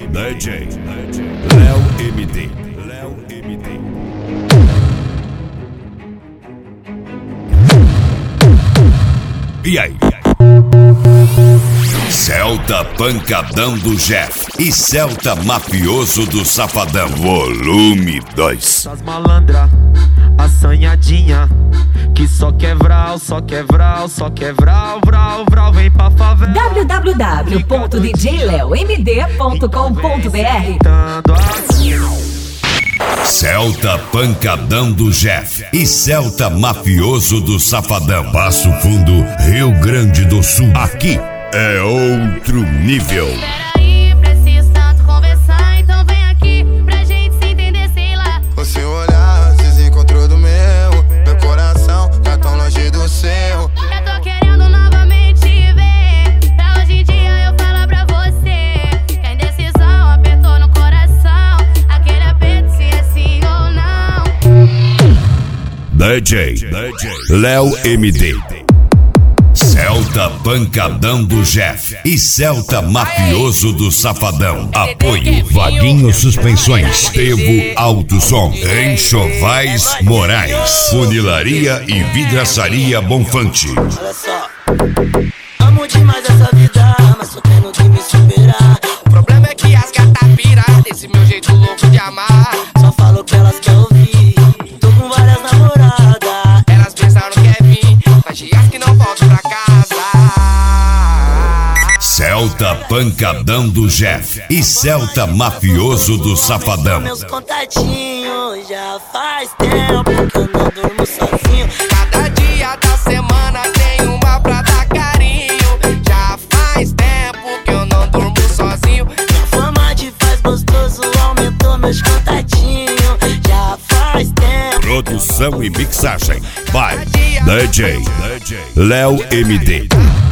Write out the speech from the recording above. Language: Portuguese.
Léo MD. E aí? Celta pancadão do Jeff e Celta mafioso do Safadão, volume 2. As malandra, assanhadinha, que só quer vral, só quer vral, só quer vral, vral, vral, vem pra favela. www.djleomd.com.br. Celta pancadão do Jeff e Celta mafioso do Safadão, Passo Fundo, Rio Grande do Sul. Aqui é outro nível. Peraí, preciso tanto conversar, então vem aqui pra gente se entender, sei lá. O seu olhar se desencontrou do meu coração tá tão longe do seu. Eu tô querendo novamente te ver, pra hoje em dia eu falar pra você que a indecisão apertou no coração, aquele aperto se é sim ou não. DJ Léo MD. Celta pancadão do Jeff e Celta mafioso do Safadão. Apoio Vaguinho Suspensões, Tevo Alto Som, Enxovais Moraes, Funilaria e Vidraçaria Bonfante. Olha só, amo demais essa vida, mas tô tendo que me superar. O problema é que as gatas piram desse meu jeito louco de amar. Só falo que elas querem ouvir, tô com várias namoradas. Elas pensaram que é vir, mas dias que não volto pra casa. Celta pancadão do Jeff e Celta mafioso do Safadão. Meus contatinhos já faz tempo que eu não durmo sozinho. Cada dia da semana tem uma pra dar carinho. Já faz tempo que eu não durmo sozinho. Minha fama de faz gostoso aumentou meus contatinhos. Já faz tempo. Produção e mixagem by DJ Léo MD.